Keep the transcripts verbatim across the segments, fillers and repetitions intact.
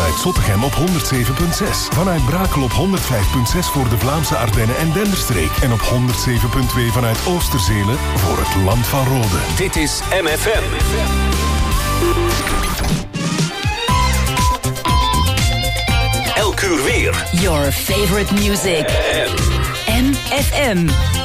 vanuit Zottegem op honderd zeven komma zes. Vanuit Brakel op honderd vijf komma zes voor de Vlaamse Ardennen en Denderstreek. En op honderd zeven komma twee vanuit Oosterzelen voor het Land van Rode. Dit is M F M. Elk uur weer. Your favorite music. M F M.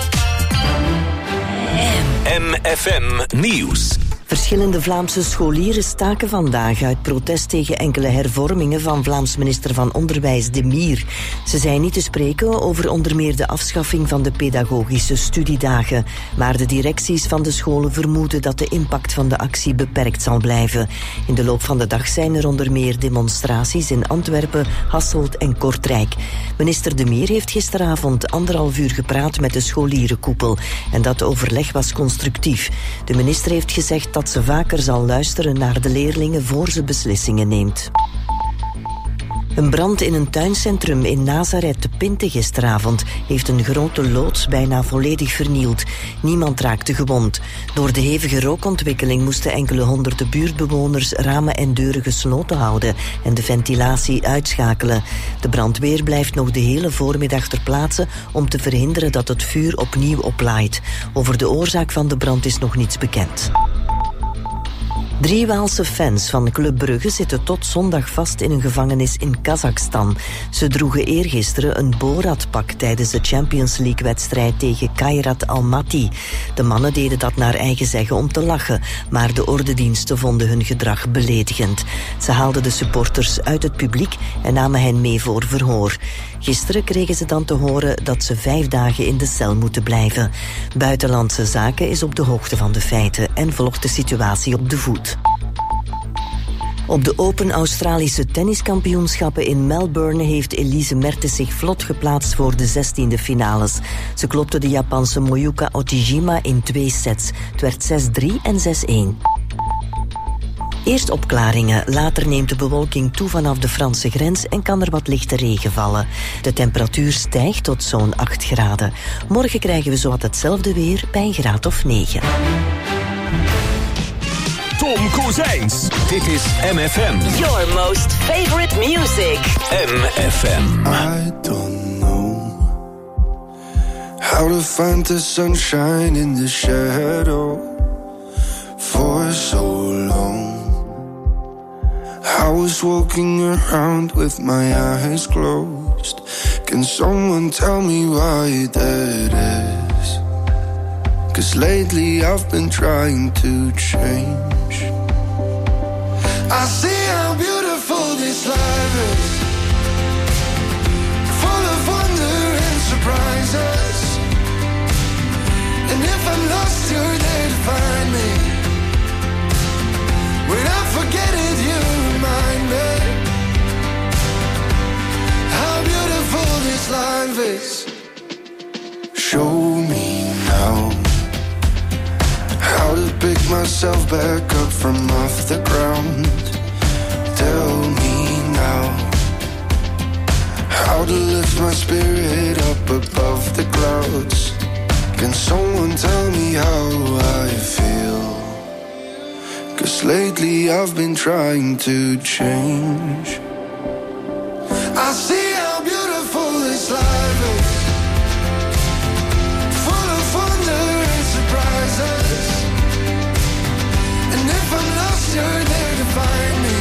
M F M Nieuws. Verschillende Vlaamse scholieren staken vandaag uit protest tegen enkele hervormingen van Vlaams minister van Onderwijs De Mier. Ze zijn niet te spreken over onder meer de afschaffing van de pedagogische studiedagen. Maar de directies van de scholen vermoeden dat de impact van de actie beperkt zal blijven. In de loop van de dag zijn er onder meer demonstraties in Antwerpen, Hasselt en Kortrijk. Minister De Mier heeft gisteravond anderhalf uur gepraat met de scholierenkoepel. En dat overleg was constructief. De minister heeft gezegd dat ze vaker zal luisteren naar de leerlingen voor ze beslissingen neemt. Een brand in een tuincentrum in Nazareth te Pinte gisteravond heeft een grote loods bijna volledig vernield. Niemand raakte gewond. Door de hevige rookontwikkeling moesten enkele honderden buurtbewoners ramen en deuren gesloten houden en de ventilatie uitschakelen. De brandweer blijft nog de hele voormiddag ter plaatse om te verhinderen dat het vuur opnieuw oplaait. Over de oorzaak van de brand is nog niets bekend. Drie Waalse fans van Club Brugge zitten tot zondag vast in een gevangenis in Kazachstan. Ze droegen eergisteren een Borat-pak tijdens de Champions League-wedstrijd tegen Kairat Almaty. De mannen deden dat naar eigen zeggen om te lachen, maar de ordendiensten vonden hun gedrag beledigend. Ze haalden de supporters uit het publiek en namen hen mee voor verhoor. Gisteren kregen ze dan te horen dat ze vijf dagen in de cel moeten blijven. Buitenlandse Zaken is op de hoogte van de feiten en volgt de situatie op de voet. Op de Open Australische tenniskampioenschappen in Melbourne heeft Elise Mertens zich vlot geplaatst voor de zestiende finales. Ze klopte de Japanse Moyuka Otijima in twee sets. Het werd zes drie en zes één. Eerst opklaringen, later neemt de bewolking toe vanaf de Franse grens en kan er wat lichte regen vallen. De temperatuur stijgt tot zo'n acht graden. Morgen krijgen we zowat hetzelfde weer bij een graad of negen. Tom Kozijns. Dit is M F M. Your most favorite music. M F M. I don't know how to find the sunshine in the shadow for so long. I was walking around with my eyes closed. Can someone tell me why that is? 'Cause lately I've been trying to change. I see how beautiful this life is, full of wonder and surprises. And if I'm lost, you're there to find me. When I forget it, you remind me how beautiful this life is. Show me now how to pick myself back up from off the ground. Tell me now how to lift my spirit up above the clouds. Can someone tell me how I feel? 'Cause lately I've been trying to change. I see how beautiful this life is, full of wonder and surprises. And if I'm lost, you're there to find me.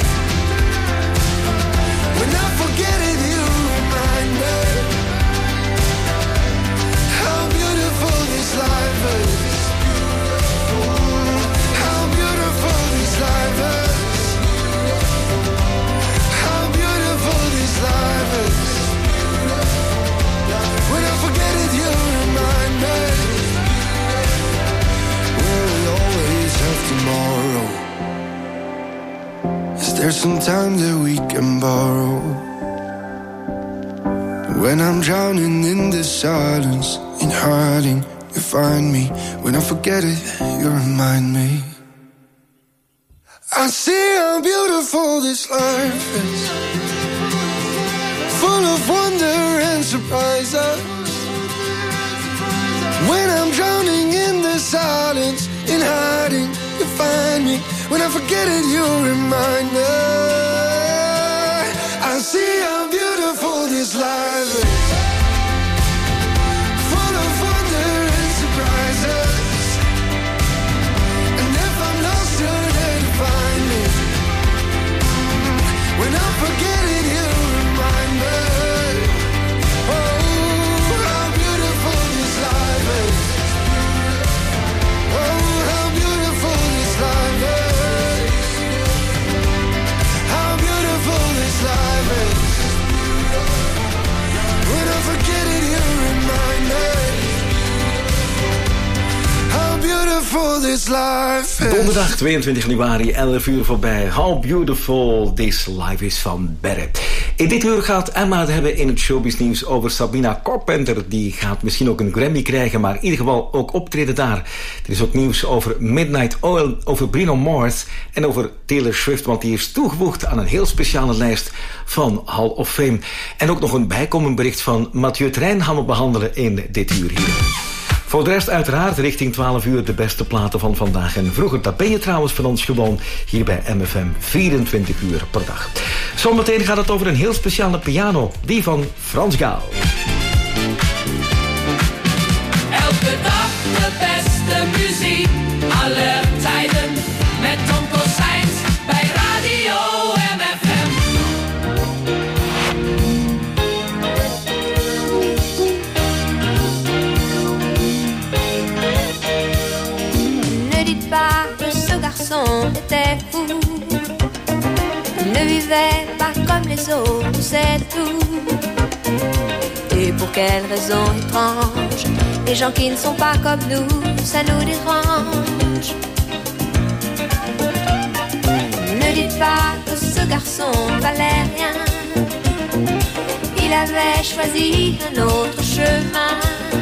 When I forget it, you remind me how beautiful this life is. How beautiful this life is. How beautiful this life is. When I forget it, you remind me. Will we always have tomorrow? Is there some time that we can borrow? When I'm drowning in the silence, in hiding, you find me. When I forget it, you remind me. I see how beautiful this life is, full of wonder and surprises. When I'm drowning in the silence, in hiding, you find me. When I forget it, you remind me. this life is. Donderdag tweeëntwintig januari, elf uur voorbij. How beautiful this life is van Berre. In dit uur gaat Emma het hebben in het showbiz nieuws over Sabrina Carpenter. Die gaat misschien ook een Grammy krijgen, maar in ieder geval ook optreden daar. Er is ook nieuws over Midnight Oil, over Bruno Mars en over Taylor Swift, want die is toegevoegd aan een heel speciale lijst van Hall of Fame. En ook nog een bijkomend bericht van Mathieu Trein gaan we behandelen in dit uur hier. Voor de rest uiteraard richting twaalf uur de beste platen van vandaag en vroeger. Dat ben je trouwens van ons gewoon hier bij M F M, vierentwintig uur per dag. Zometeen gaat het over een heel speciale piano, die van Frans Gaal. Elke dag de beste muziek, alle tijden, met Tom Kossijns bij Radio M F M. Ne dites pas que ce garçon était fou. Il ne vivait pas comme les autres, c'est tout. Et pour quelle raison étrange, les gens qui ne sont pas comme nous, ça nous dérange. Ne dites pas que ce garçon valait rien. Il avait choisi un autre chemin.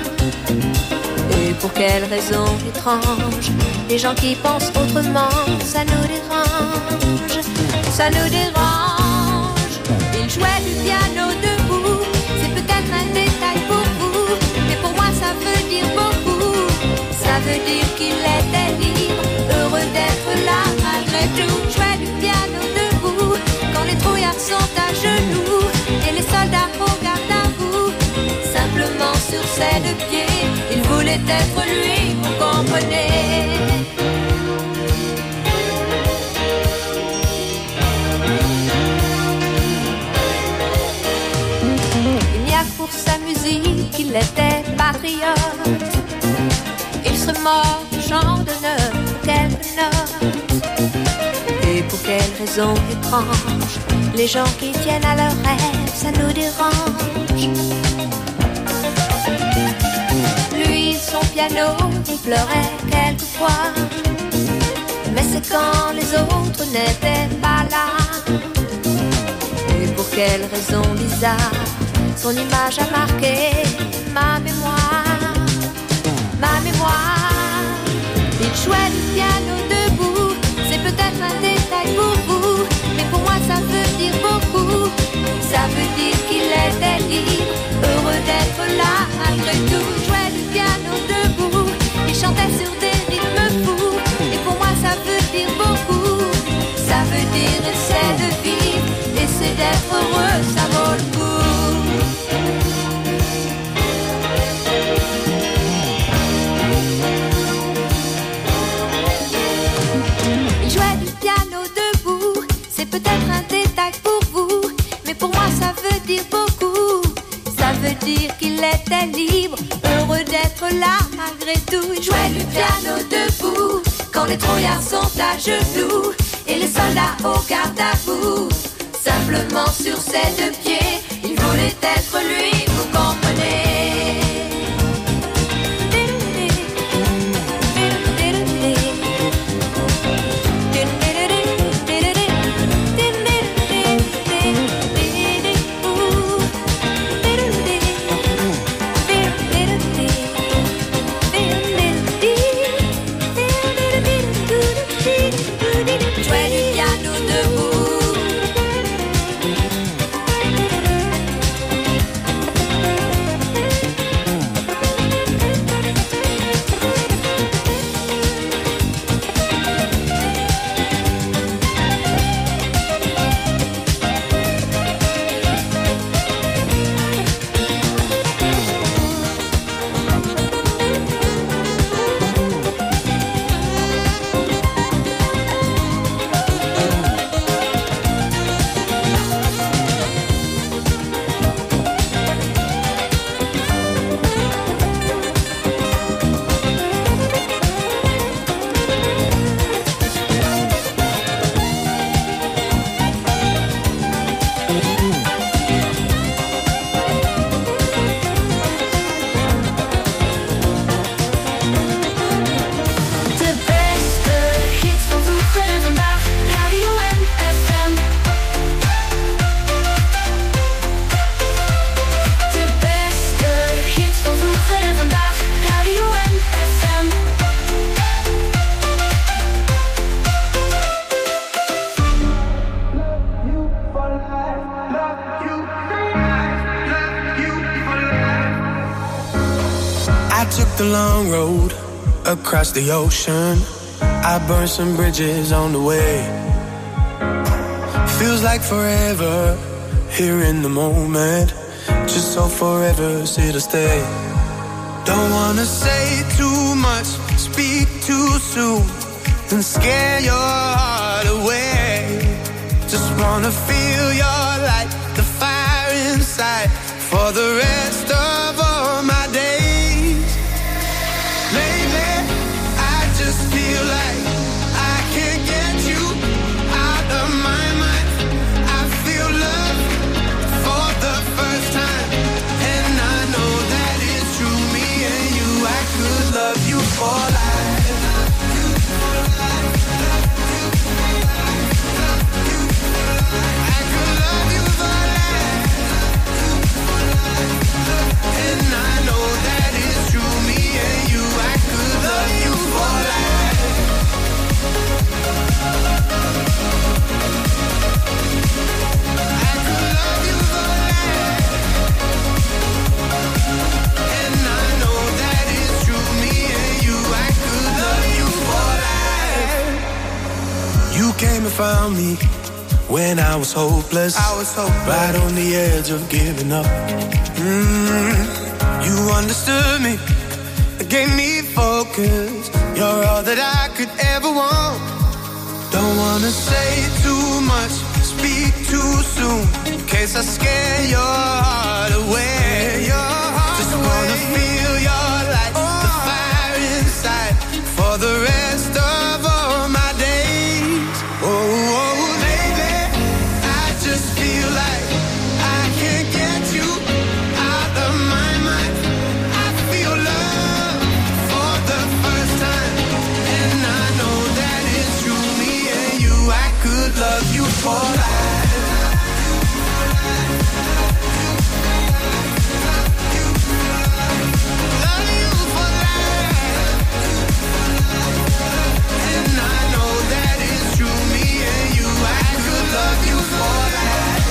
Et pour quelle raison étrange, les gens qui pensent autrement, ça nous dérange, ça nous dérange. Il jouait du piano debout, c'est peut-être un détail pour vous, mais pour moi ça veut dire beaucoup. Ça veut dire qu'il était libre, heureux d'être là malgré tout. Jouait du piano debout, quand les trouillards sont à genoux, et les soldats au garde à vous, simplement sur ses deux pieds. Il voulait être lui, vous comprenez. Il n'y a que pour sa musique qu'il était patriote. Il serait mort du chant d'honneur pour quelques notes. Et pour quelle raison étrange, les gens qui tiennent à leurs rêves, ça nous dérange. Lui, son piano, il pleurait quelquefois, mais c'est quand les autres n'étaient pas là. Et pour quelle raison bizarre, son image a marqué ma mémoire, ma mémoire. Il jouait du piano debout, c'est peut-être un détail pour vous, mais pour moi ça veut dire beaucoup. Ça veut dire qu'il était libre, heureux d'être là malgré tout. Jouait du piano debout, il chantait sur des rythmes fous, et pour moi ça veut dire beaucoup. Ça veut dire essayer de vivre, essayer d'être heureux, ça vaut le coup. Il jouait du piano debout, c'est peut-être un détail pour vous, mais pour moi ça veut dire beaucoup. Ça veut dire qu'il était libre, heureux d'être là malgré tout. Il jouait du piano debout, quand les trouillards sont à genoux, et les soldats au garde à vous, simplement sur ses deux pieds. Il voulait être lui, vous comprenez. took the long road across the ocean. I burned some bridges on the way. Feels like forever here in the moment. Just so forever's here to stay. Don't wanna say too much, speak too soon, and scare your heart away. Just wanna feel your light, the fire inside, for the rest of all my days. Lately, I just feel like I can't get you out of my mind. I feel love for the first time, and I know that it's true. Me and you, I could love you for life. Came and found me when I was hopeless. I was hopeless. Right on the edge of giving up. Mm, you understood me, gave me focus. You're all that I could ever want. Don't wanna say too much, speak too soon, in case I scare your heart away. Your heart Just away. Wanna feel your light, oh. The fire inside, for the rest of all my days. Oh, oh, baby, I just feel like I can't get you out of my mind. I feel love for the first time, and I know that it's true. Me and you, I could love you for life. Love you for life, and I know that it's true. Me and you, I could love you for life.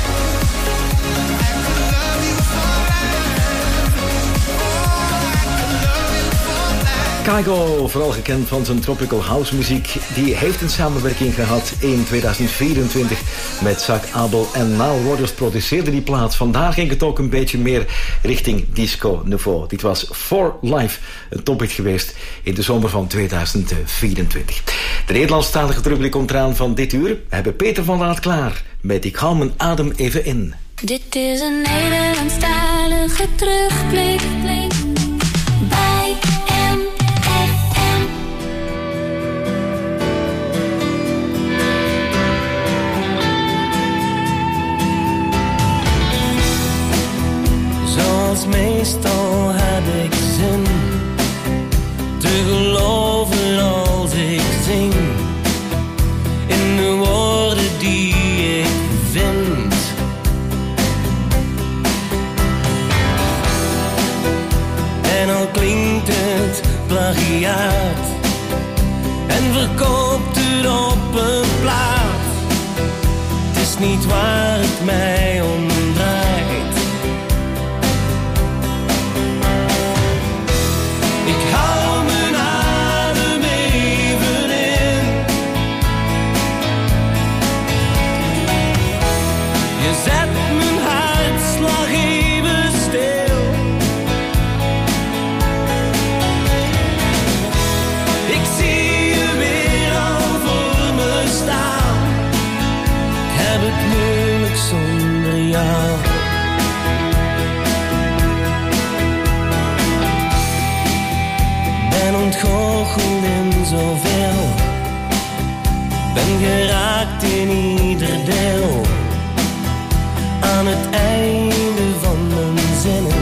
I could love you for life. Oh, I could love you for life. Kygo, vooral gekend van zijn tropical house muziek, die heeft een samenwerking gehad in tweeduizend vierentwintig met Zak Abel en Nile Rodgers produceerde die plaat. Vandaar ging het ook een beetje meer richting disco nouveau. Dit was For Life, een tophit geweest in de zomer van tweeduizend vierentwintig. De Nederlandstalige terugblik komt eraan van dit uur. We hebben Peter van Laat klaar met Ik hou mijn adem even in. Dit is een Nederlandstalige terugblik bij M F M. Zoals meestal heb ik zin te geloven als ik zing in de woorden die ik vind. En al klinkt het plagiaat en verkoopt het op een plaat, het is niet waar het mij om draait. Ik hou mijn adem even in. Je zet mijn hartslag even stil. Ik zie je weer al voor me staan. Ik heb het moeilijk zonder jou. Ben ontgoocheld in zoveel, ben geraakt in ieder deel, aan het einde van mijn zinnen.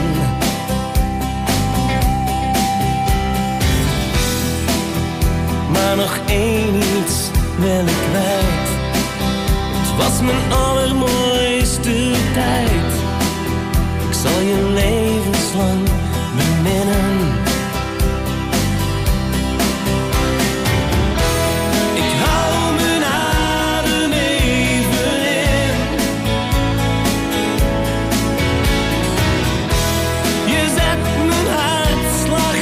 Maar nog één iets wil ik kwijt, het was mijn allermooiste tijd. Ik zal je levenslang beminnen. Slag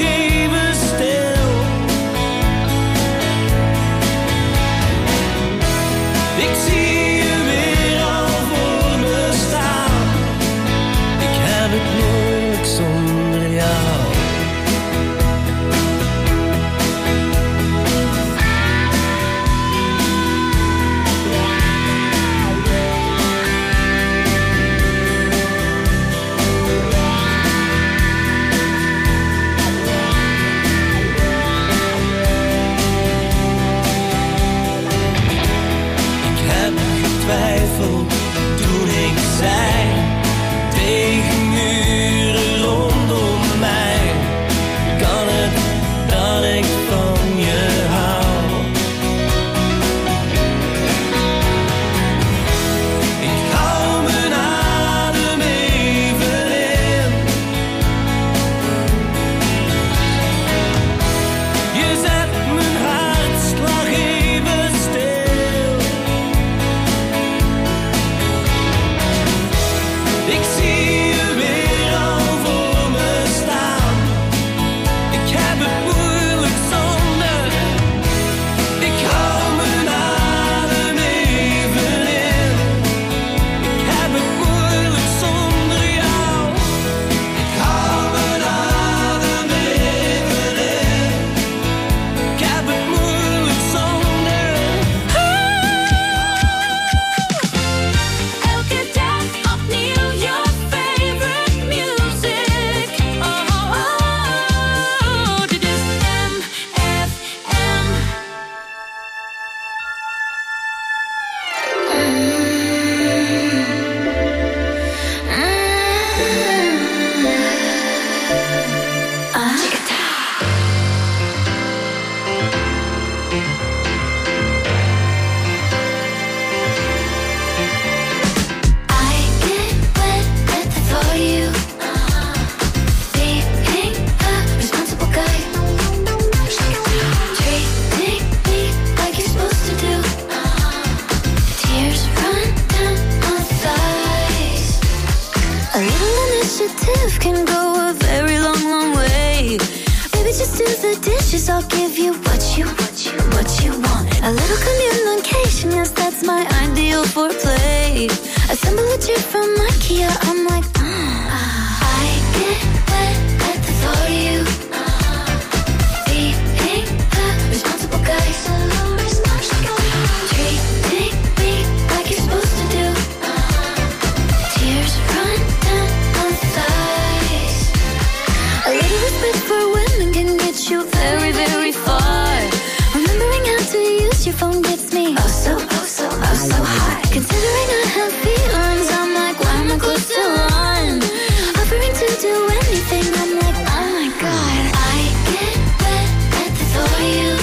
love can go a very long, long way. Baby, just do the dishes, I'll give you what you, what you, what you want. A little communication, yes, that's my ideal foreplay. Assemble a chair from IKEA, I'm like, mm. I get wet at the thought of you. Being a responsible guy, so responsible. Treating me like you're supposed to do. Tears run down my thighs. A little respect for women can get you very, very far. Remembering how to use your phone gets me oh so, oh so, oh so hot. Considering I have feelings, I'm like, why am I close to one? Offering to do anything, I'm like, oh my god. I get wet at the thought of you.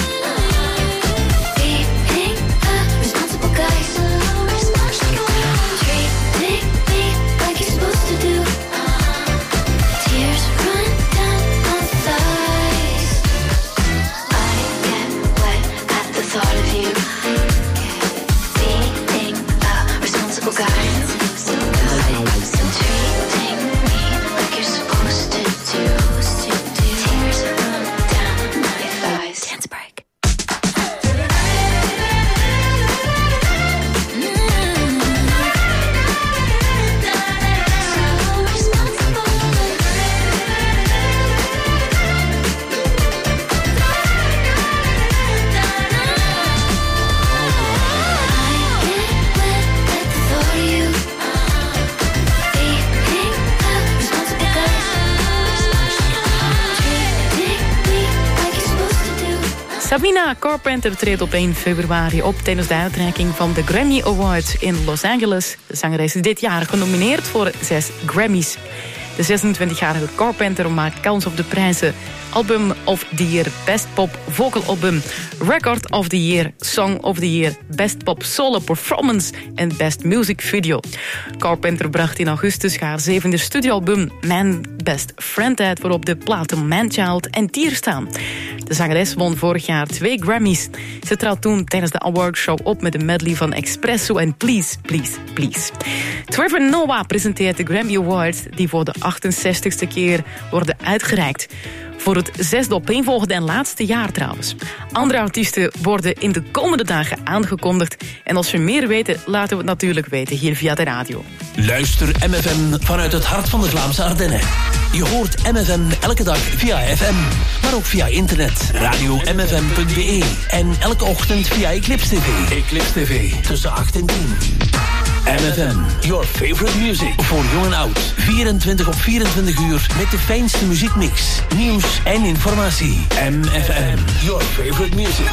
Being a responsible guy, so responsible. Treating me like you're supposed to do. Tears run down my thighs. I get wet at the thought of you. Being a responsible guy. Treating me like you're supposed to do. Tears run down my thighs. Dance break. Sabrina Carpenter treedt op één februari op tijdens de uitreiking van de Grammy Awards in Los Angeles. De zangeres is dit jaar genomineerd voor zes Grammys. De zesentwintigjarige Carpenter maakt kans op de prijzen Album of the Year, Best Pop Vocal Album, Record of the Year, Song of the Year, Best Pop Solo Performance en Best Music Video. Carpenter bracht in augustus haar zevende studioalbum Man Best Friend uit, waarop de platen Manchild en Tear staan. De zangeres won vorig jaar twee Grammys. Ze trad toen tijdens de awardshow op met een medley van Espresso en Please, Please, Please. Trevor Noah presenteert de Grammy Awards, die voor de achtenzestigste keer worden uitgereikt. Voor het zesde opeenvolgende en laatste jaar trouwens. Andere artiesten worden in de komende dagen aangekondigd. En als we meer weten, laten we het natuurlijk weten hier via de radio. Luister M F M vanuit het hart van de Vlaamse Ardennen. Je hoort M F M elke dag via F M, maar ook via internet. radio m f m punt b e en elke ochtend via Eclipse T V. Eclipse T V tussen acht en tien. M F M, your favorite music. Voor jong en oud. vierentwintig op vierentwintig uur met de fijnste muziekmix, nieuws en informatie. M F M, your favorite music.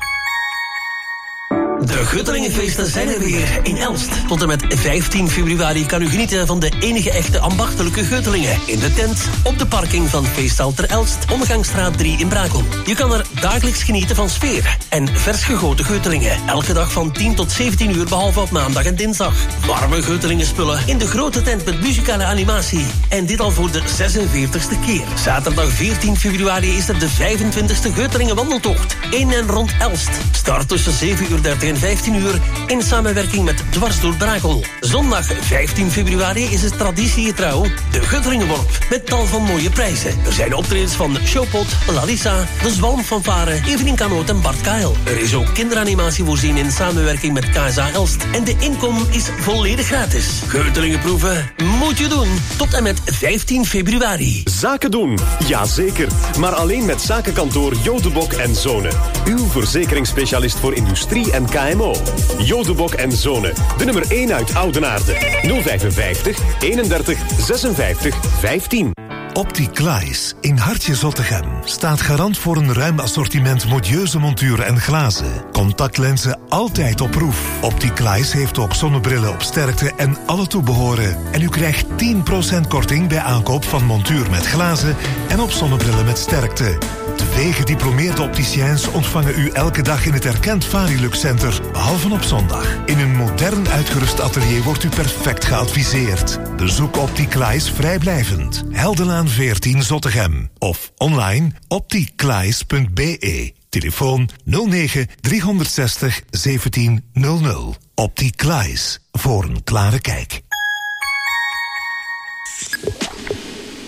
De Guttelingenfeesten zijn er weer in Elst. Tot en met vijftien februari kan u genieten van de enige echte ambachtelijke Guttelingen. In de tent, op de parking van Feesthal ter Elst, Omgangsstraat drie in Brakel. Je kan er dagelijks genieten van sfeer en vers gegoten Guttelingen. Elke dag van tien tot zeventien uur, behalve op maandag en dinsdag. Warme Guttelingenspullen in de grote tent met muzikale animatie. En dit al voor de zesenveertigste keer. Zaterdag veertien februari is er de vijfentwintigste Guttelingen wandeltocht. In en rond Elst. Start tussen zeven uur dertig en vijftien uur in samenwerking met Dwars door Brakel. Zondag vijftien februari is het traditiegetrouw de Guttelingenworp met tal van mooie prijzen. Er zijn optredens van Showpot, Lalissa, de Zwalmfanfare, Evelien Kanoot en Bart Kael. Er is ook kinderanimatie voorzien in samenwerking met K S A Elst. En de inkom is volledig gratis. Guttelingenproeven moet je doen. Tot en met vijftien februari. Zaken doen, jazeker. Maar alleen met zakenkantoor Jodebok en Zonen. Uw verzekeringsspecialist voor industrie en K M O. Jodebok en Zonen. De nummer één uit Oudenaarde. nul vijfenvijftig, eenendertig, zesenvijftig, vijftien. Opticlies in Hartje Zottegem staat garant voor een ruim assortiment modieuze monturen en glazen. Contactlenzen altijd op proef. Opticlies heeft ook zonnebrillen op sterkte en alle toebehoren. En u krijgt tien procent korting bij aankoop van montuur met glazen en op zonnebrillen met sterkte. Twee gediplomeerde opticiens ontvangen u elke dag in het erkend Varilux Center, behalve op zondag. In een modern uitgerust atelier wordt u perfect geadviseerd. Bezoek Opticlies vrijblijvend. Heldenlaan veertien Zottegem. Of online opticlies punt b e. Telefoon nul negen driehonderdzestig zeventien nul nul. Opticlies. Voor een klare kijk.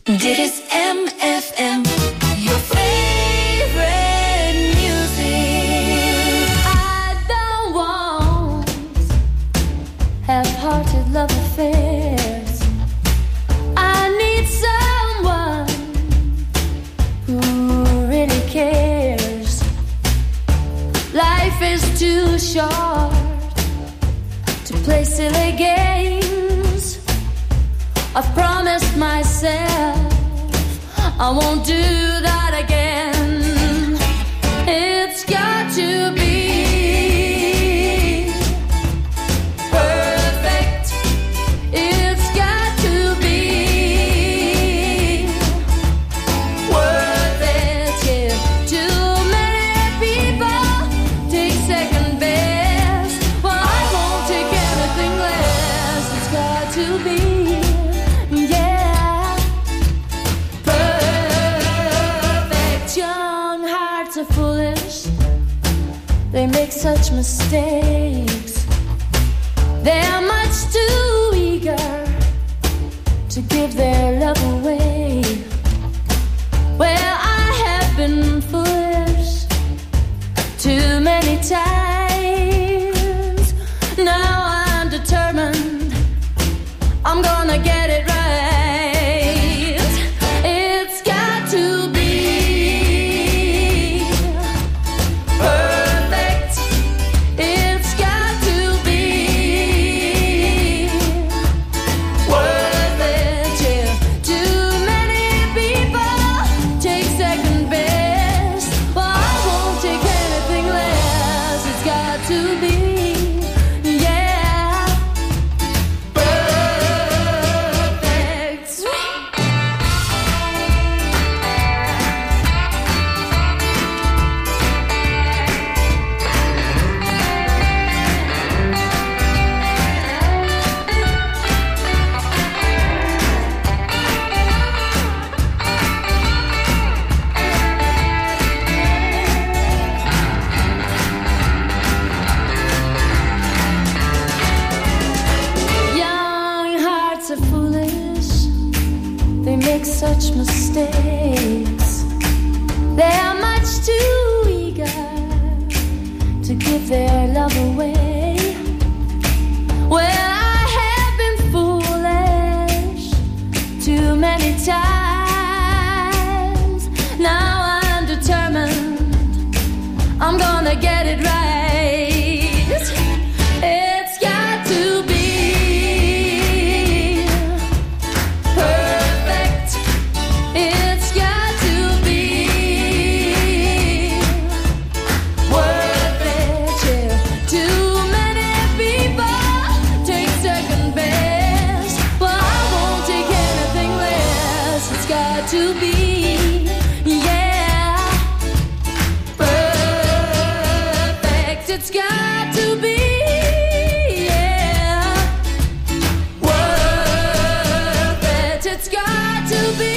Dit is M F M, your favorite music. I don't want half-hearted love affairs. I need someone who really cares. Life is too short to play silly games. I've promised myself I won't do that again. It's got to be perfect. It's got to be worth it. Yeah. Too many people take second best. Well, I won't take anything less. It's got to be. Foolish, they make such mistakes. They're much too eager to give their love away. Well, I have been foolish too many times. Now I'm determined I'm gonna get it right. It's got to be such mistakes. They are much too eager to give their love away. Well, I have been foolish too many times. Now I'm determined I'm gonna get it right. It's got to be to be, yeah, perfect. It's got to be, yeah, worth it. It's got to be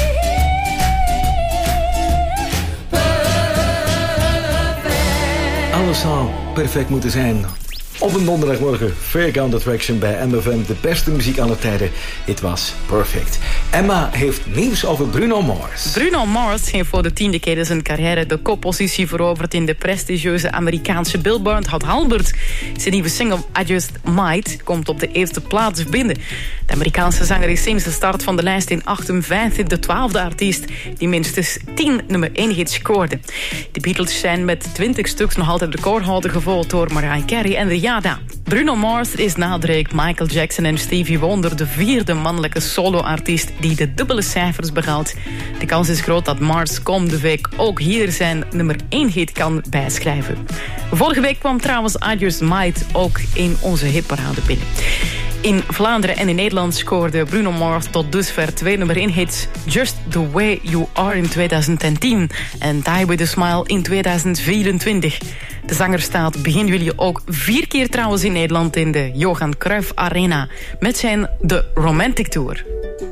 perfect. Alles zou perfect moeten zijn. Op een donderdagmorgen, Fair Count Attraction bij M F M. De beste muziek aller tijden. Het was perfect. Emma heeft nieuws over Bruno Mars. Bruno Mars heeft voor de tiende keer in zijn carrière de koppositie veroverd in de prestigieuze Amerikaanse Billboard Hot honderd. Zijn nieuwe single I Just Might komt op de eerste plaats binnen. De Amerikaanse zanger is sinds de start van de lijst in achtenvijftig de twaalfde artiest die minstens tien nummer één hits scoorde. De Beatles zijn met twintig stuks nog altijd recordhouder, gevolgd door Mariah Carey en Rihanna. Bruno Mars is na Drake, Michael Jackson en Stevie Wonder de vierde mannelijke solo-artiest die de dubbele cijfers behaalt. De kans is groot dat Mars komende week ook hier zijn nummer één hit kan bijschrijven. Vorige week kwam trouwens I Just Might ook in onze hitparade binnen. In Vlaanderen en in Nederland scoorde Bruno Mars tot dusver twee nummer één hits. Just the Way You Are in tweeduizend tien en Die With A Smile in tweeduizend vierentwintig. De zanger staat begin juli ook vier keer trouwens in Nederland in de Johan Cruijff Arena met zijn The Romantic Tour.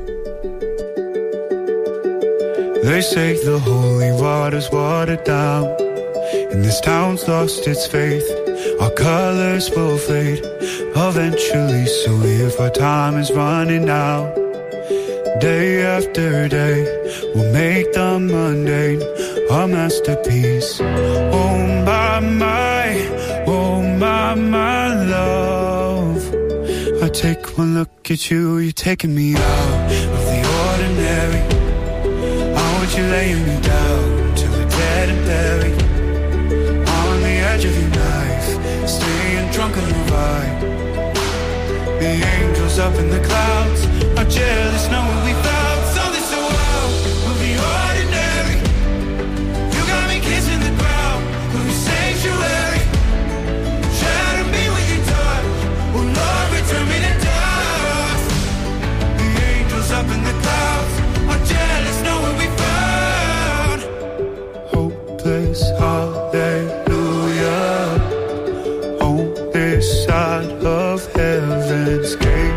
They say the holy water's watered down, and this town's lost its faith. Our colors will fade eventually, so if our time is running out, Day after day, we'll make the mundane a masterpiece. Oh my, my, oh my, my love. I take one look at you, you're taking me out of the ordinary. I want you laying me down till we're dead and buried. On the edge of your knife, staying drunk on your vibe. The angels up in the clouds are jealous knowing we found something so wild. We'll be ordinary. You got me kissing the ground. We'll be sanctuary. Shadow me with your touch. Oh Lord, return me to dust. The angels up in the clouds are jealous knowing we found hopeless hallelujah. On this side of heaven's gate.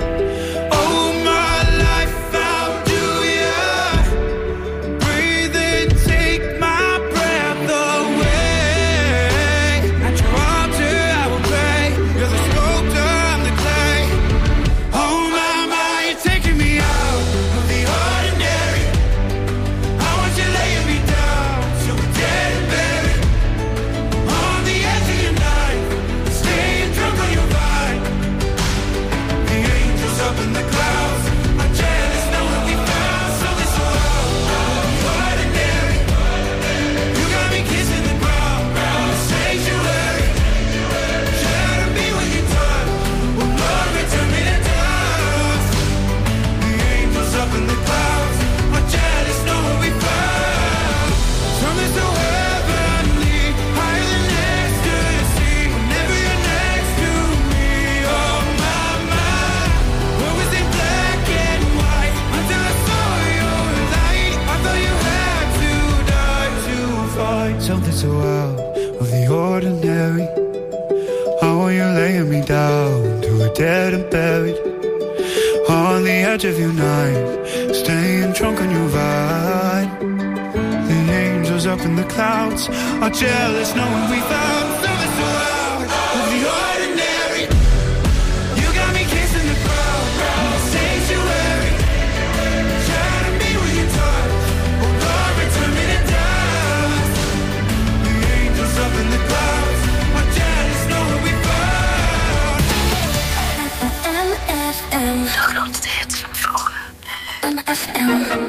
Something so out of the ordinary. How are you laying me down to a dead and buried? On the edge of your knife, staying drunk on your vibe. The angels up in the clouds are jealous knowing we found something so out of the ordinary. You got me kissing the ground, sanctuary. Shadow me with your touch. Oh Lord, return me to dust. The angels up in the clouds are jealous knowing we found M F M. De grootste hits van vroeger. M F M.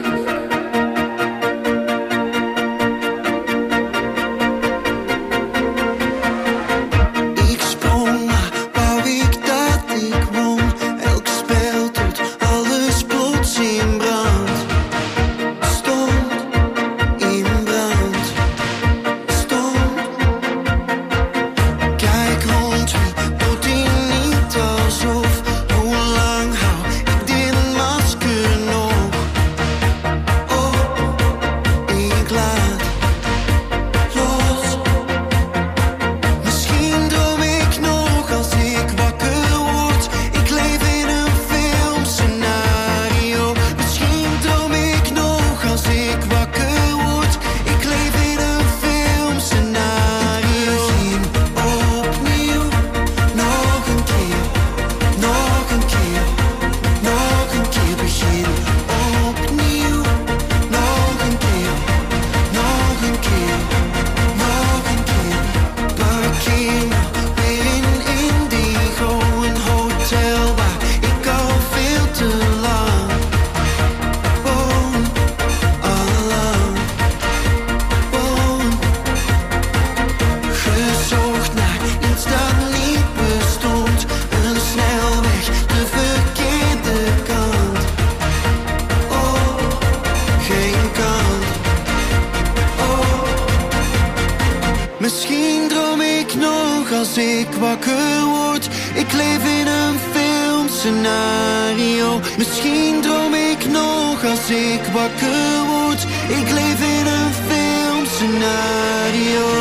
Misschien droom ik nog als ik wakker word. Ik leef in een filmscenario. Misschien droom ik nog als ik wakker word. Ik leef in een filmscenario.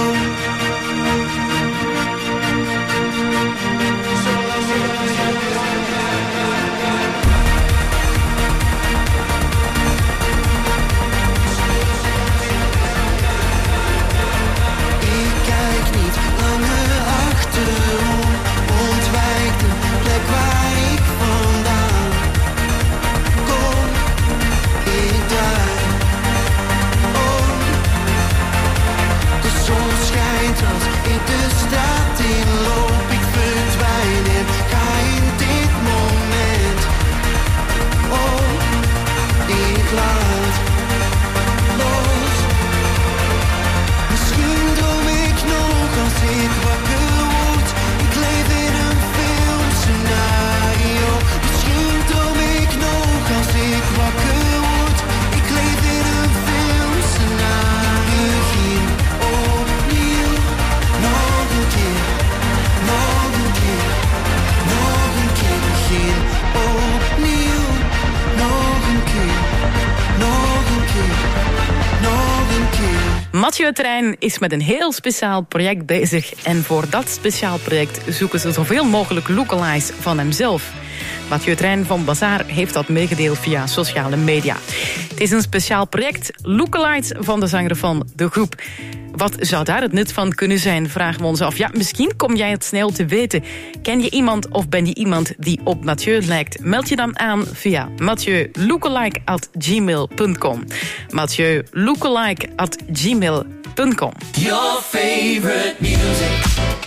Mathieu Trein is met een heel speciaal project bezig. En voor dat speciaal project zoeken ze zoveel mogelijk lookalikes van hemzelf. Mathieu Trein van Bazaar heeft dat meegedeeld via sociale media. Het is een speciaal project, lookalikes van de zanger van de groep. Wat zou daar het nut van kunnen zijn, vragen we ons af. Ja, misschien kom jij het snel te weten. Ken je iemand of ben je iemand die op Mathieu lijkt? Meld je dan aan via mathieu lookalike at gmail dot com. mathieu lookalike at gmail dot com. Your favorite music.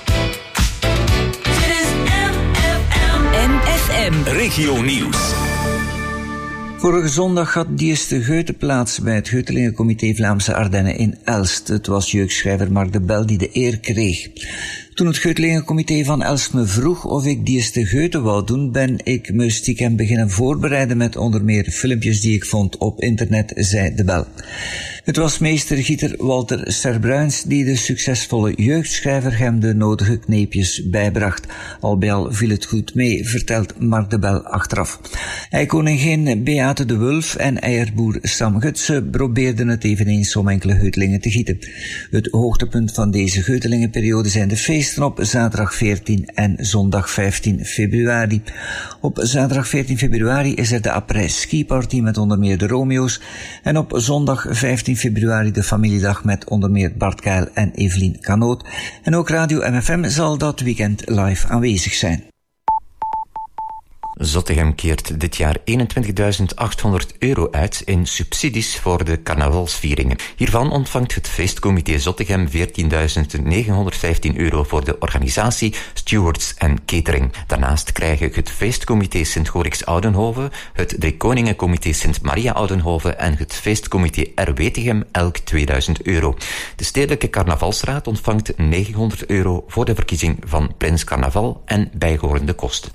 Dit is M F M. M F M. Regio Nieuws. Vorige zondag had die eerste Goethe plaats bij het Geutelingencomité Vlaamse Ardennen in Elst. Het was jeugdschrijver Mark de Bel die de eer kreeg. Toen het Geutelingencomité van Elst me vroeg of ik die eerste Goethe wou doen, ben ik me stiekem beginnen voorbereiden met onder meer filmpjes die ik vond op internet, zei de Bel. Het was meester Gieter Walter Sterbruins die de succesvolle jeugdschrijver hem de nodige kneepjes bijbracht. Al bij al viel het goed mee, vertelt Mark de Bel achteraf. Hij koningin Beate de Wulf en eierboer Sam Gutsen probeerden het eveneens om enkele Geutelingen te gieten. Het hoogtepunt van deze Geutelingenperiode zijn de feesten op zaterdag veertien en zondag vijftien februari. Op zaterdag veertien februari is er de après ski party met onder meer de Romeo's en op zondag vijftien februari de familiedag met onder meer Bart Keil en Evelien Canoot. En ook Radio M F M zal dat weekend live aanwezig zijn. Zottegem keert dit jaar eenentwintigduizend achthonderd euro uit in subsidies voor de carnavalsvieringen. Hiervan ontvangt het feestcomité Zottegem veertienduizend negenhonderdvijftien euro voor de organisatie, stewards en catering. Daarnaast krijgen het feestcomité Sint-Gorix Oudenhoven, het Driekoningencomité Sint-Maria Oudenhoven en het feestcomité R. Wetegem elk tweeduizend euro. De Stedelijke Carnavalsraad ontvangt negenhonderd euro voor de verkiezing van Prins Carnaval en bijhorende kosten.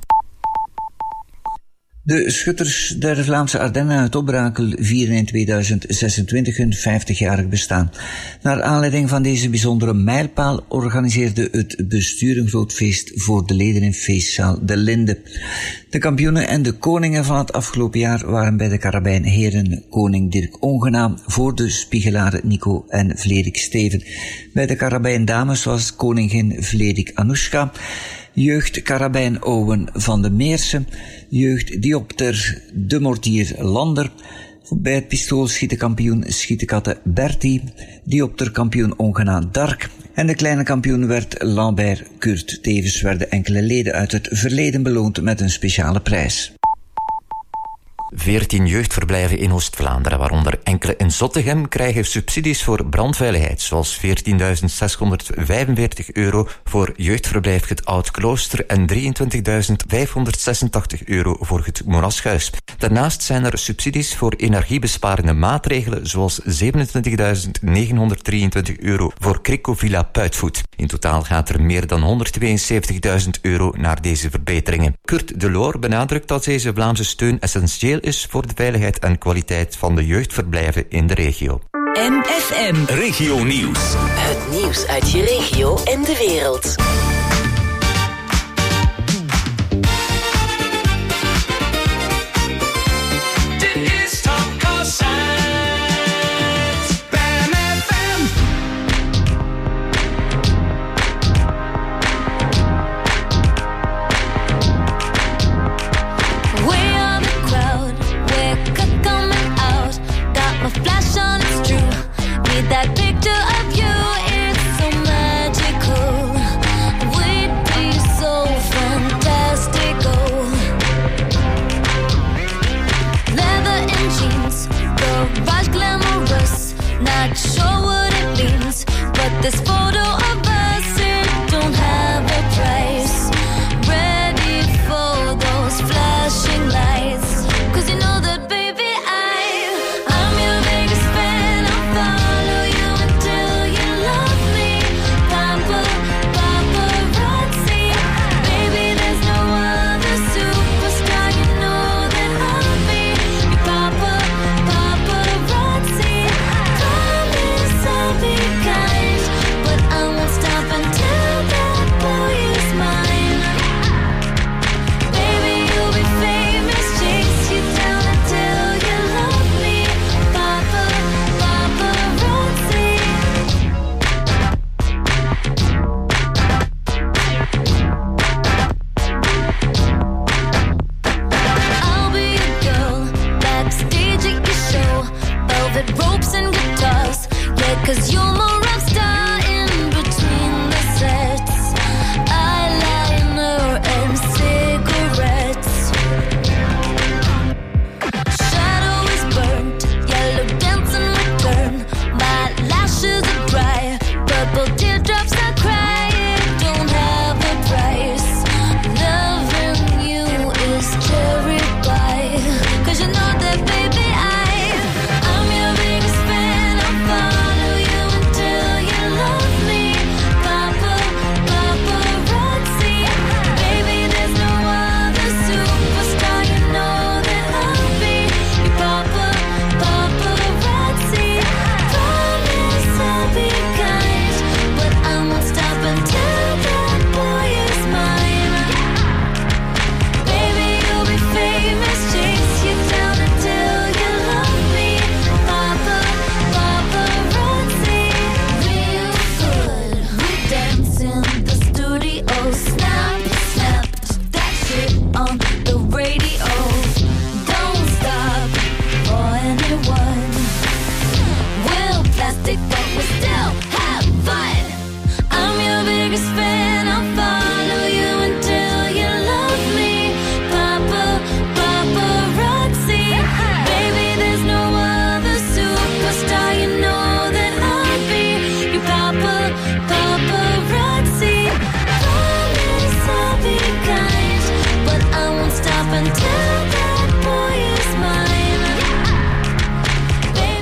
De schutters der Vlaamse Ardennen uit Opbrakel vieren in tweeduizend zesentwintig hun vijftigjarig bestaan. Naar aanleiding van deze bijzondere mijlpaal organiseerde het bestuur een groot feest voor de leden in feestzaal De Linde. De kampioenen en de koningen van het afgelopen jaar waren bij de Karabijn heren koning Dirk Ongenaam voor de Spiegelaren Nico en Vlerik Steven. Bij de Karabijn dames was koningin Vlerik Anoushka, jeugd Karabijn Owen van de Meersen, jeugd Diopter de Mortier Lander, bij het pistoolschietenkampioen Schietenkatten Bertie, Diopter kampioen Ongena Dark en de kleine kampioen werd Lambert Kurt. Tevens werden enkele leden uit het verleden beloond met een speciale prijs. Veertien jeugdverblijven in Oost-Vlaanderen, waaronder enkele in Zottegem, krijgen subsidies voor brandveiligheid, zoals veertienduizend zeshonderdvijfenveertig euro voor jeugdverblijf het Oud Klooster en drieëntwintigduizend vijfhonderdzesentachtig euro voor het Monaschuis. Daarnaast zijn er subsidies voor energiebesparende maatregelen, zoals zevenentwintigduizend negenhonderddrieëntwintig euro voor Cricovilla Puitvoet. In totaal gaat er meer dan honderdtweeënzeventigduizend euro naar deze verbeteringen. Kurt Deloor benadrukt dat deze Vlaamse steun essentieel is voor de veiligheid en kwaliteit van de jeugdverblijven in de regio. M F M. Regio Nieuws. Het nieuws uit je regio en de wereld. Dit is Tom Cossant bij M F M. We are the crowd, we're c- coming out. Got my flash on, it's true. Need that picture of you, it's so magical. We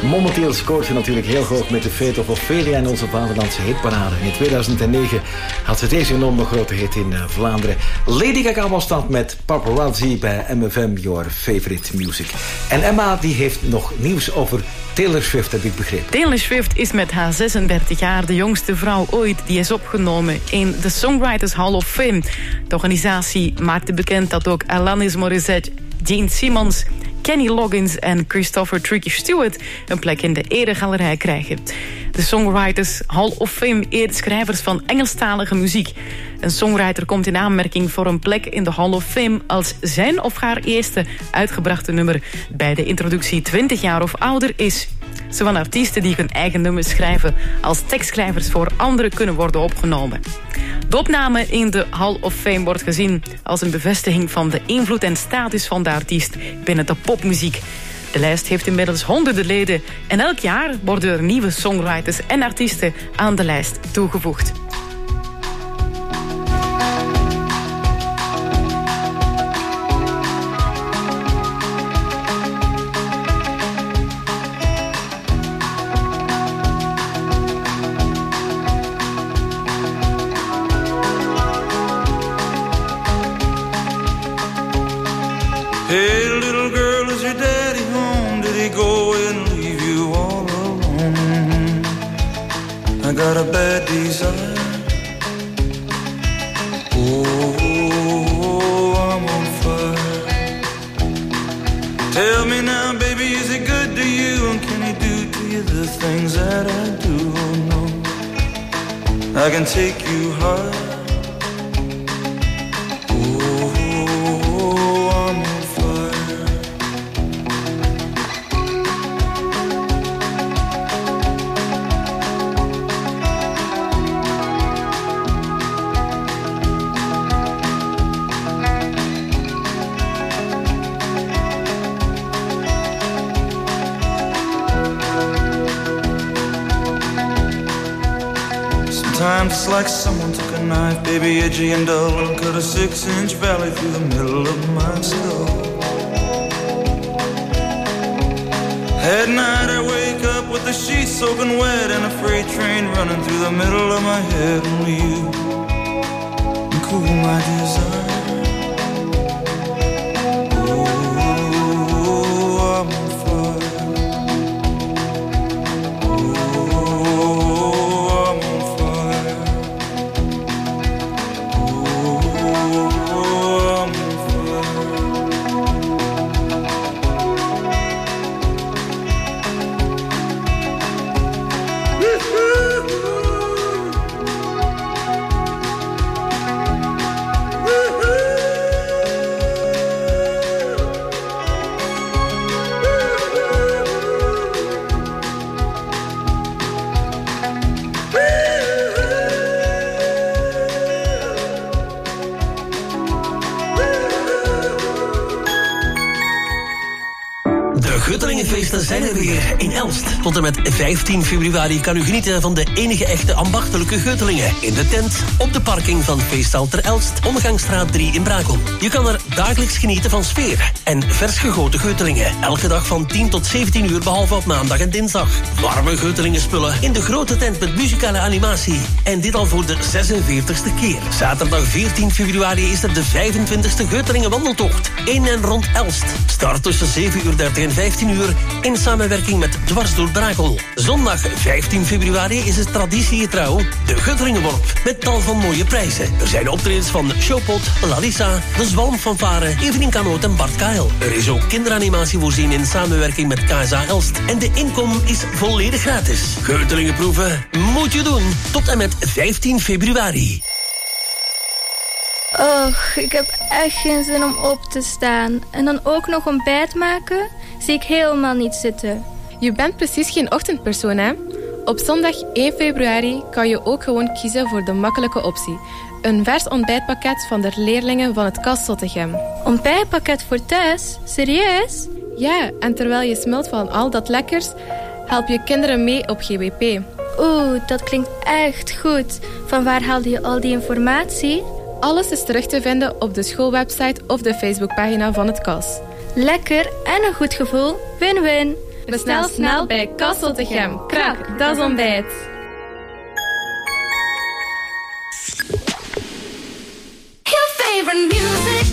Momenteel scoort ze natuurlijk heel hoog met de Fate of Ophelia in onze vaderlandse hitparade. In tweeduizend negen had ze deze enorme grote hit in uh, Vlaanderen. Lady Gaga was dat met Paparazzi bij M F M, Your Favorite Music. En Emma die heeft nog nieuws over Taylor Swift, heb ik begrepen. Taylor Swift is met haar zesendertig jaar de jongste vrouw ooit die is opgenomen in de Songwriters Hall of Fame. De organisatie maakte bekend dat ook Alanis Morissette, Gene Simmons, Kenny Loggins en Christopher Tricky Stewart een plek in de eregalerij krijgen. De Songwriters Hall of Fame eert schrijvers van Engelstalige muziek. Een songwriter komt in aanmerking voor een plek in de Hall of Fame als zijn of haar eerste uitgebrachte nummer bij de introductie twintig jaar of ouder is. Zo van artiesten die hun eigen nummers schrijven als tekstschrijvers voor anderen kunnen worden opgenomen. De opname in de Hall of Fame wordt gezien als een bevestiging van de invloed en status van de artiest binnen de popmuziek. De lijst heeft inmiddels honderden leden en elk jaar worden er nieuwe songwriters en artiesten aan de lijst toegevoegd. Hey, little girl, is your daddy home? Did he go and leave you all alone? I got a bad desire. Oh, I'm on fire. Tell me now, baby, is he good to you? And can he do to you the things that I do? Oh, no, I can take you high. Sometimes it's like someone took a knife, baby, edgy and dull, and cut a six-inch valley through the middle of my skull. At night I wake up with the sheets soaking wet and a freight train running through the middle of my head. Only you can cool my desire. Oh, I'm on fire. Guttelingenfeesten zijn er weer in Elst. Tot en met vijftien februari kan u genieten van de enige echte ambachtelijke Guttelingen. In de tent, op de parking van Feesthal ter Elst, Omgangsstraat drie in Brakel. Je kan er dagelijks genieten van sfeer en vers gegoten Guttelingen. Elke dag van tien tot zeventien uur, behalve op maandag en dinsdag. Warme Guttelingenspullen in de grote tent met muzikale animatie. En dit al voor de zesenveertigste keer. Zaterdag veertien februari is er de vijfentwintigste Guttelingen wandeltocht. In en rond Elst. Start tussen zeven uur dertig en vijftien uur in samenwerking met Dwars door Brakel. Zondag vijftien februari is het traditiegetrouw de Guttelingenworp met tal van mooie prijzen. Er zijn optredens van Showpot, Lalisa, De Zwalm Fanfare, Evening Kanoot en Bart Kael. Er is ook kinderanimatie voorzien in samenwerking met K S A Elst. En de inkom is volledig gratis. Guttelingenproeven moet je doen tot en met vijftien februari. Och, ik heb echt geen zin om op te staan. En dan ook nog ontbijt maken, zie ik helemaal niet zitten. Je bent precies geen ochtendpersoon, hè? Op zondag één februari kan je ook gewoon kiezen voor de makkelijke optie. Een vers ontbijtpakket van de leerlingen van het K A S Zottegem. Ontbijtpakket voor thuis? Serieus? Ja, en terwijl je smelt van al dat lekkers, help je kinderen mee op G W P. Oeh, dat klinkt echt goed. Van waar haalde je al die informatie? Alles is terug te vinden op de schoolwebsite of de Facebookpagina van het K A S. Lekker en een goed gevoel. Win-win. Bestel snel bij Kas Zottegem. Krak, dat is ontbijt. Your favorite music.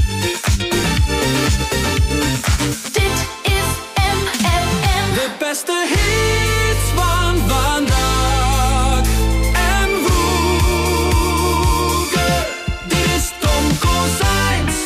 Dit is M F M. De beste hits van vandaag en vroeger. Dit is Tom Kozijns.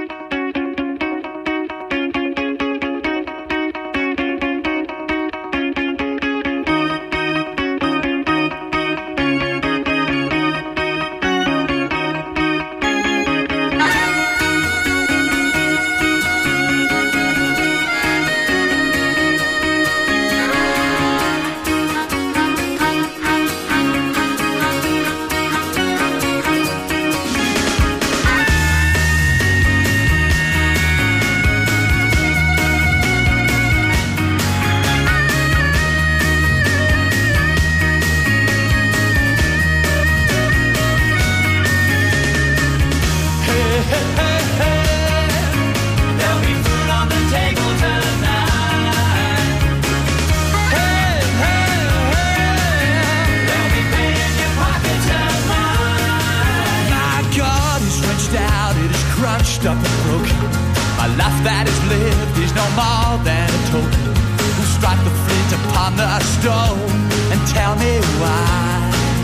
Up and broken. My life that is lived is no more than a token. Who strike the flint upon the stone and tell me why?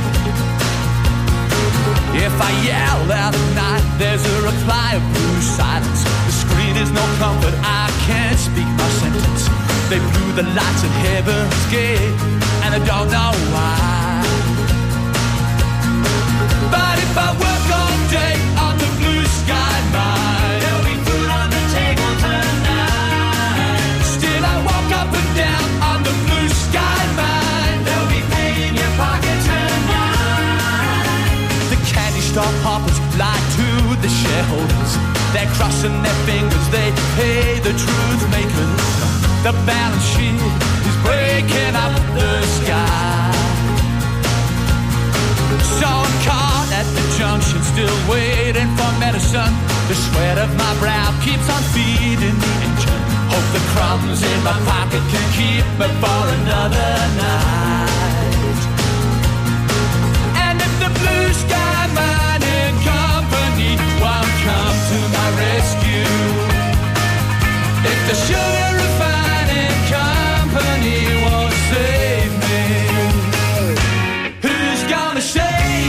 If I yell out at night, there's a reply of blue silence. The screen is no comfort, I can't speak my sentence. They blew the lights at heaven's gate, and I don't know why. But if I work all day on the blue sky mine, there'll be food on the table tonight. Still I walk up and down on the blue sky mine. There'll be pay in your pocket tonight. The candy store hoppers lie to the shareholders. They're crossing their fingers, they pay the truth makers. The balance sheet is breaking up the sky. So I'm caught at the junction, still waiting for medicine. The sweat of my brow keeps on feeding the engine. Hope the crumbs in my pocket can keep me for another night. And if the blue sky mining company won't come to my rescue, if the sugar refining company won't save me, who's gonna save?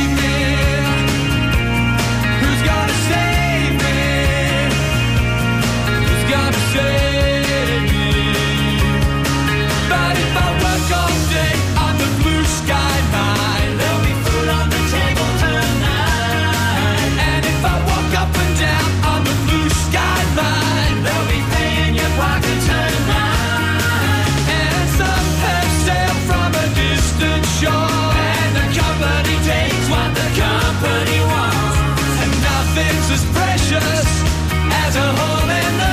As precious as a hole in the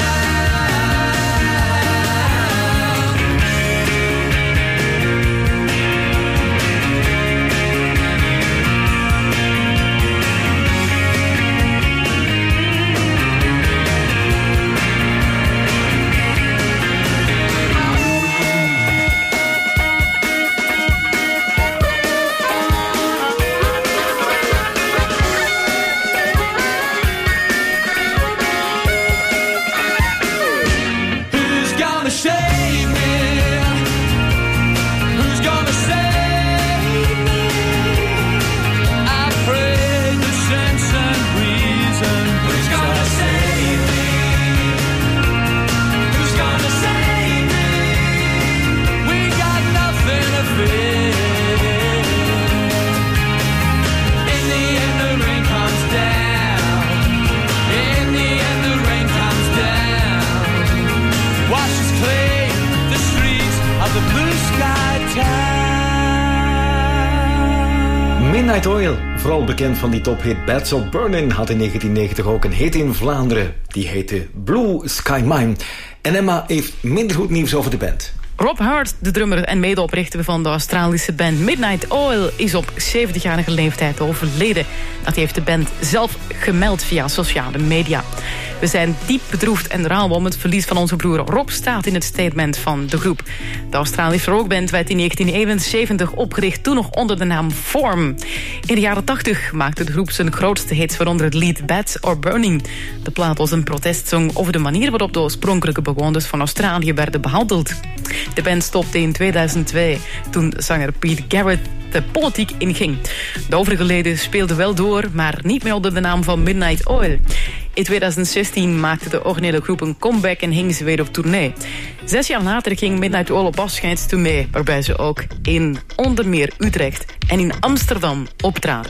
Midnight Oil, vooral bekend van die tophit Beds of Burning, had in negentien negentig ook een hit in Vlaanderen. Die heette Blue Sky Mine. En Emma heeft minder goed nieuws over de band. Rob Hart, de drummer en medeoprichter van de Australische band Midnight Oil, is op zeventigjarige leeftijd overleden. Dat heeft de band zelf gemeld via sociale media. We zijn diep bedroefd en rauw om het verlies van onze broer Rob, staat in het statement van de groep. De Australische rockband werd in negentien eenenzeventig opgericht, toen nog onder de naam Form. In de jaren tachtig maakte de groep zijn grootste hits, waaronder het lied Bad or Burning. De plaat was een protestsong over de manier waarop de oorspronkelijke bewoners van Australië werden behandeld. De band stopte in tweeduizend twee toen zanger Pete Garrett de politiek inging. De overige leden speelden wel door, maar niet meer onder de naam van Midnight Oil. In tweeduizend zestien maakte de originele groep een comeback en ging ze weer op tournee. Zes jaar later ging Midnight Oil op afscheidstournee, waarbij ze ook in onder meer Utrecht en in Amsterdam optraden.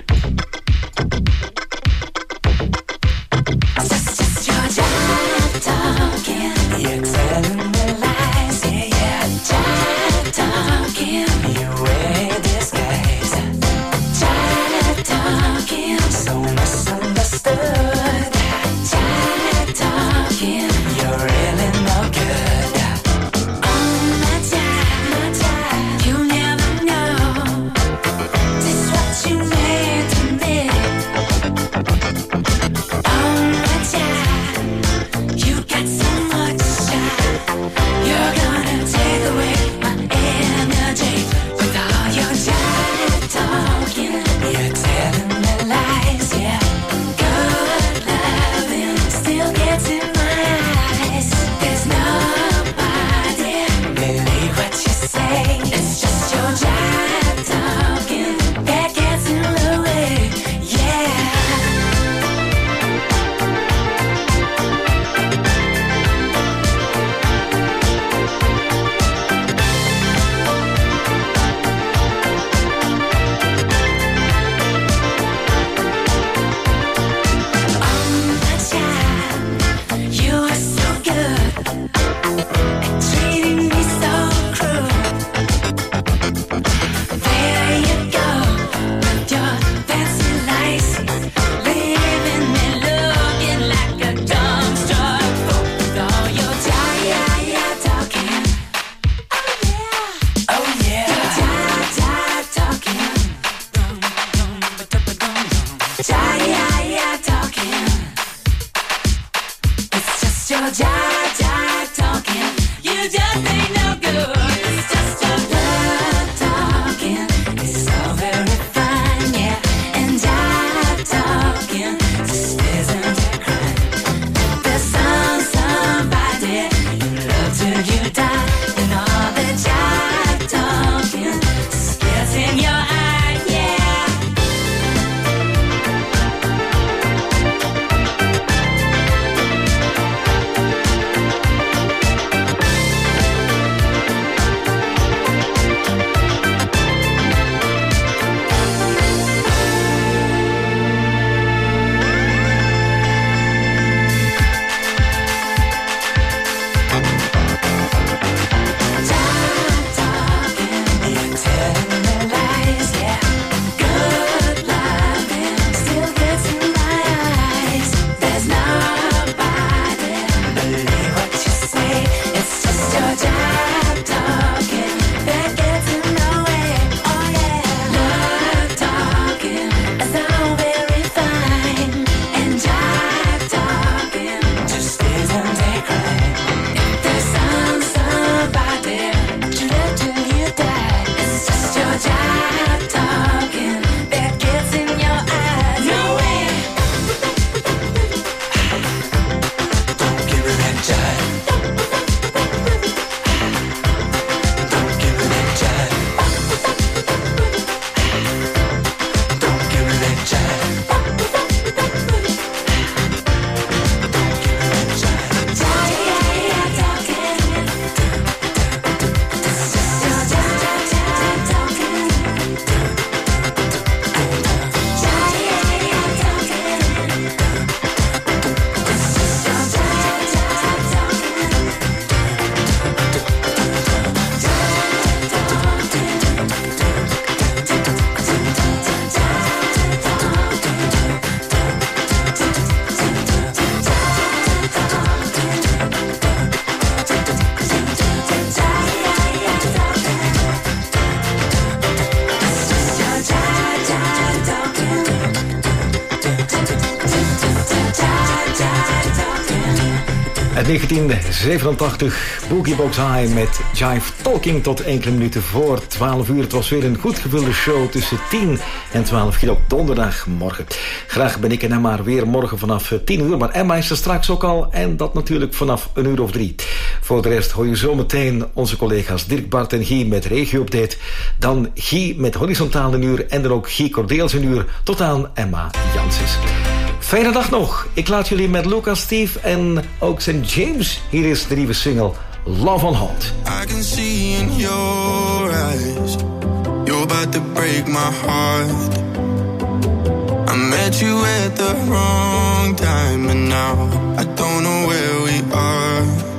Uit negentien zevenentachtig, Boogie Box High met Jive Talking tot enkele minuten voor twaalf uur. Het was weer een goed gevulde show tussen tien en twaalf hier op donderdagmorgen. Graag ben ik en Emma weer morgen vanaf tien uur, maar Emma is er straks ook al en dat natuurlijk vanaf een uur of drie. Voor de rest hoor je zometeen onze collega's Dirk, Bart en Guy met Regio-update. Dan Guy met Horizontaal een uur en dan ook Guy Cordeels een uur tot aan Emma Janssens. Fijne dag nog. Ik laat jullie met Lucas, Steve en ook Saint James. Hier is de nieuwe single Love on Hold. I can see in your eyes you're about to break my heart. I met you at the wrong time and now I don't know where we are.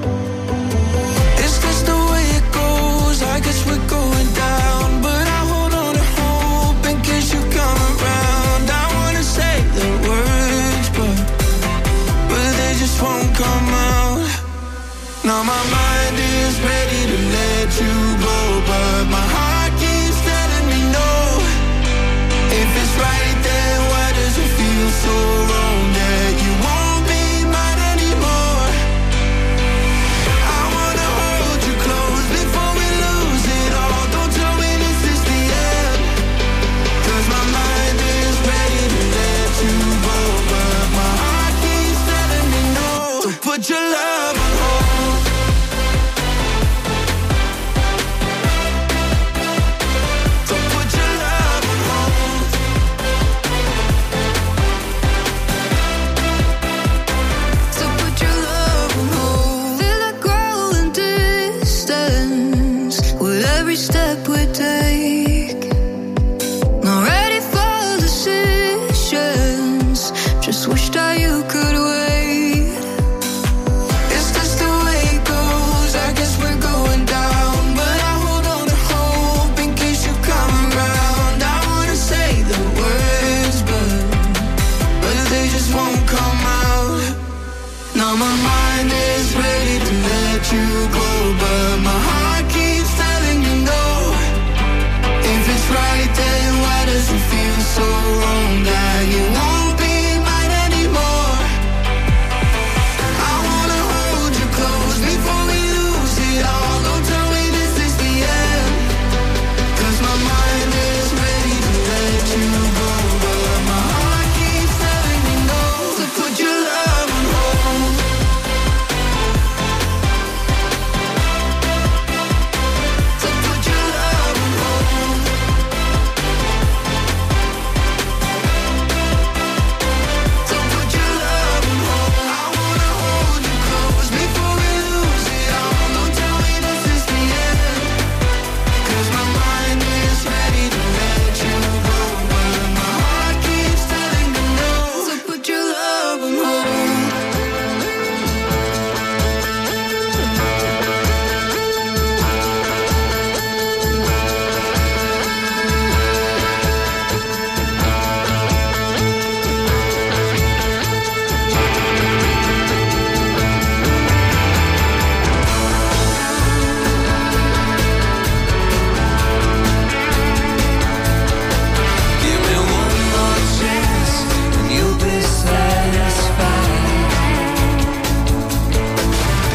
Is this the way it goes? I guess we're going down, but I hold on to hope in case you come around. I wanna say the words, but but they just won't come out. Now my mind is ready to let you go, but my heart keeps telling me no. If it's right, then why does it feel so wrong that you won't be mine anymore? I wanna hold you close before we lose it all. Don't tell me this is the end, 'cause my mind is ready to let you go, but my heart keeps telling me no. So put your love on hold. So put your love on hold. So put your love on hold. Feel it growing distance with every step we take. Not ready for decisions. Just wish that you could wait. Is this the way it goes? I guess we're going down, but I hold on to hope in case you come around. I wanna say the words, but but they just won't come out. Now my mind is ready to let you go, but my heart keeps telling me no. If it's right, then why does it feel so wrong that you want